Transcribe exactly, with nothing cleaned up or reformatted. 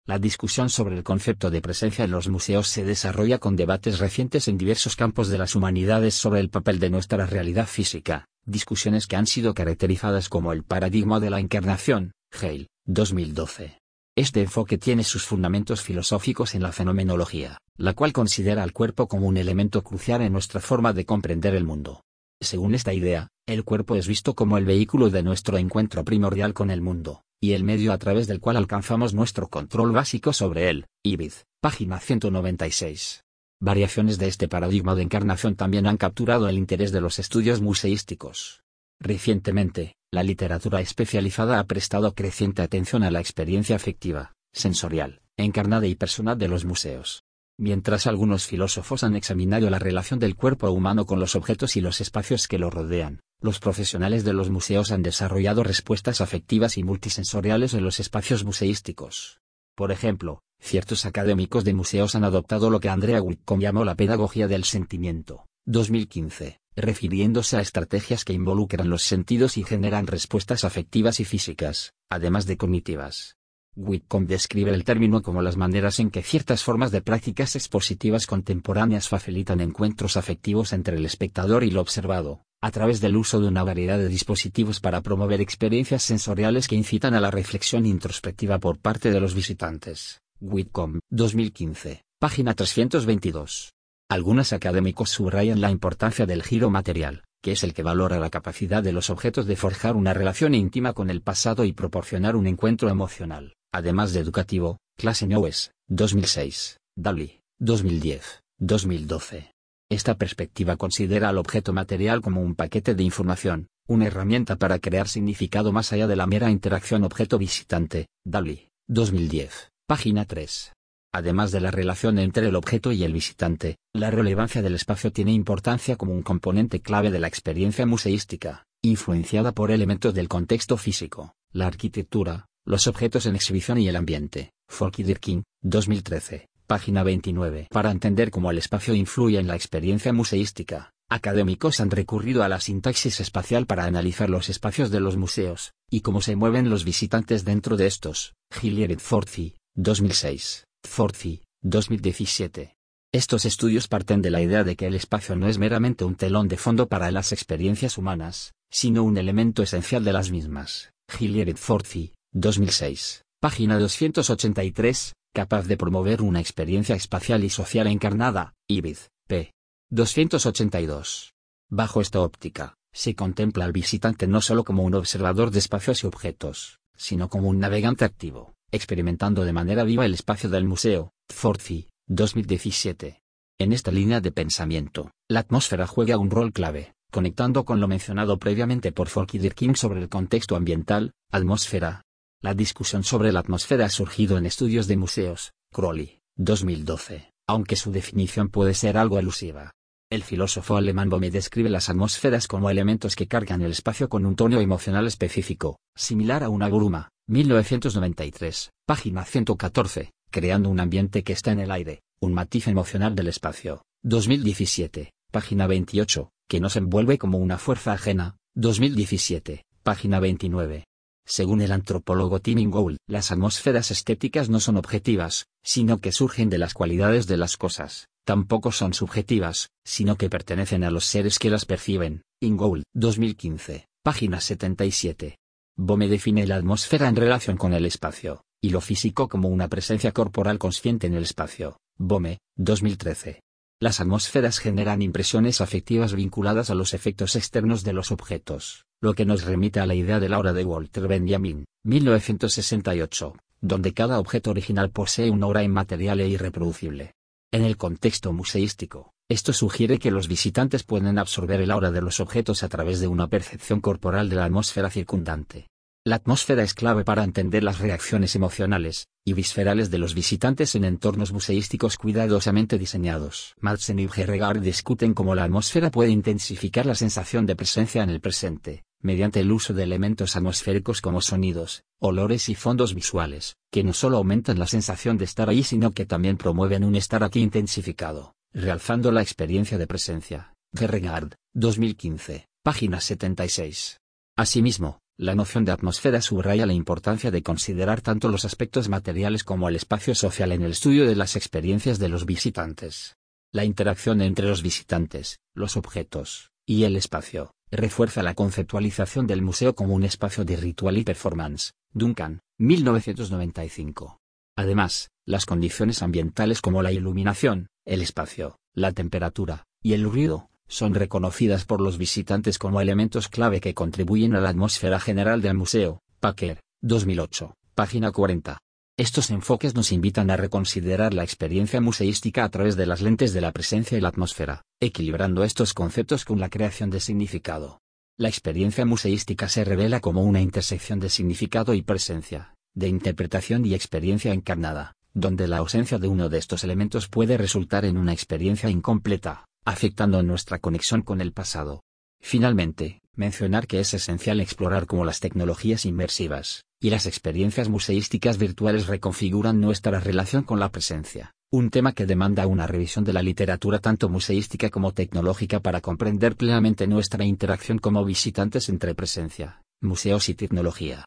La discusión sobre el concepto de presencia en los museos se desarrolla con debates recientes en diversos campos de las humanidades sobre el papel de nuestra realidad física, discusiones que han sido caracterizadas como el paradigma de la encarnación, Hale, dos mil doce. Este enfoque tiene sus fundamentos filosóficos en la fenomenología, la cual considera al cuerpo como un elemento crucial en nuestra forma de comprender el mundo. Según esta idea, el cuerpo es visto como el vehículo de nuestro encuentro primordial con el mundo, y el medio a través del cual alcanzamos nuestro control básico sobre él. Ibid, página ciento noventa y seis. Variaciones de este paradigma de encarnación también han capturado el interés de los estudios museísticos. Recientemente, la literatura especializada ha prestado creciente atención a la experiencia afectiva, sensorial, encarnada y personal de los museos. Mientras algunos filósofos han examinado la relación del cuerpo humano con los objetos y los espacios que lo rodean, los profesionales de los museos han desarrollado respuestas afectivas y multisensoriales en los espacios museísticos. Por ejemplo, ciertos académicos de museos han adoptado lo que Andrea Whitcomb llamó la pedagogía del sentimiento, dos mil quince, refiriéndose a estrategias que involucran los sentidos y generan respuestas afectivas y físicas, además de cognitivas. Whitcomb describe el término como las maneras en que ciertas formas de prácticas expositivas contemporáneas facilitan encuentros afectivos entre el espectador y lo observado, a través del uso de una variedad de dispositivos para promover experiencias sensoriales que incitan a la reflexión introspectiva por parte de los visitantes. Whitcomb, dos mil quince, página trescientos veintidós. Algunos académicos subrayan la importancia del giro material, que es el que valora la capacidad de los objetos de forjar una relación íntima con el pasado y proporcionar un encuentro emocional, además de educativo. Klassenowes, dos mil seis, Daly, dos mil diez, dos mil doce. Esta perspectiva considera al objeto material como un paquete de información, una herramienta para crear significado más allá de la mera interacción objeto-visitante. Daly, dos mil diez, página tres. Además de la relación entre el objeto y el visitante, la relevancia del espacio tiene importancia como un componente clave de la experiencia museística, influenciada por elementos del contexto físico, la arquitectura, los objetos en exhibición y el ambiente. Folky-Dirking, dos mil trece, página veintinueve. Para entender cómo el espacio influye en la experiencia museística, académicos han recurrido a la sintaxis espacial para analizar los espacios de los museos, y cómo se mueven los visitantes dentro de estos. Hilliard-Forthy, dos mil seis. Forthy, dos mil diecisiete. Estos estudios parten de la idea de que el espacio no es meramente un telón de fondo para las experiencias humanas, sino un elemento esencial de las mismas. Hilliard-Forthy, dos mil seis, página doscientos ochenta y tres, capaz de promover una experiencia espacial y social encarnada. Ibid, p. doscientos ochenta y dos. Bajo esta óptica, se contempla al visitante no solo como un observador de espacios y objetos, sino como un navegante activo, experimentando de manera viva el espacio del museo. Forthy, dos mil diecisiete. En esta línea de pensamiento, la atmósfera juega un rol clave, conectando con lo mencionado previamente por Folky-Dirking sobre el contexto ambiental. Atmósfera. La discusión sobre la atmósfera ha surgido en estudios de museos. Crowley, dos mil doce, aunque su definición puede ser algo elusiva. El filósofo alemán Bohme describe las atmósferas como elementos que cargan el espacio con un tono emocional específico, similar a una bruma. mil novecientos noventa y tres, página ciento catorce, creando un ambiente que está en el aire, un matiz emocional del espacio. dos mil diecisiete, página veintiocho, que nos envuelve como una fuerza ajena. dos mil diecisiete, página veintinueve. Según el antropólogo Tim Ingold, las atmósferas estéticas no son objetivas, sino que surgen de las cualidades de las cosas. Tampoco son subjetivas, sino que pertenecen a los seres que las perciben. Ingold, dos mil quince, página setenta y siete. Bohme define la atmósfera en relación con el espacio, y lo físico como una presencia corporal consciente en el espacio. Bohme, dos mil trece. Las atmósferas generan impresiones afectivas vinculadas a los efectos externos de los objetos, lo que nos remite a la idea de la aura de Walter Benjamin, mil novecientos sesenta y ocho, donde cada objeto original posee una aura inmaterial e irreproducible. En el contexto museístico, esto sugiere que los visitantes pueden absorber el aura de los objetos a través de una percepción corporal de la atmósfera circundante. La atmósfera es clave para entender las reacciones emocionales y viscerales de los visitantes en entornos museísticos cuidadosamente diseñados. Madsen y Bjerregaard discuten cómo la atmósfera puede intensificar la sensación de presencia en el presente, mediante el uso de elementos atmosféricos como sonidos, olores y fondos visuales, que no solo aumentan la sensación de estar allí sino que también promueven un estar aquí intensificado, realzando la experiencia de presencia. Bjerregaard, dos mil quince, página setenta y seis. Asimismo, La noción de atmósfera subraya la importancia de considerar tanto los aspectos materiales como el espacio social en el estudio de las experiencias de los visitantes. La interacción entre los visitantes, los objetos, y el espacio, refuerza la conceptualización del museo como un espacio de ritual y performance. Duncan, mil novecientos noventa y cinco. Además, las condiciones ambientales como la iluminación, el espacio, la temperatura, y el ruido, son reconocidas por los visitantes como elementos clave que contribuyen a la atmósfera general del museo. Packer, dos mil ocho, página cuarenta. Estos enfoques nos invitan a reconsiderar la experiencia museística a través de las lentes de la presencia y la atmósfera, equilibrando estos conceptos con la creación de significado. La experiencia museística se revela como una intersección de significado y presencia, de interpretación y experiencia encarnada, donde la ausencia de uno de estos elementos puede resultar en una experiencia incompleta, afectando nuestra conexión con el pasado. Finalmente, mencionar que es esencial explorar cómo las tecnologías inmersivas y las experiencias museísticas virtuales reconfiguran nuestra relación con la presencia, un tema que demanda una revisión de la literatura tanto museística como tecnológica para comprender plenamente nuestra interacción como visitantes entre presencia, museos y tecnología.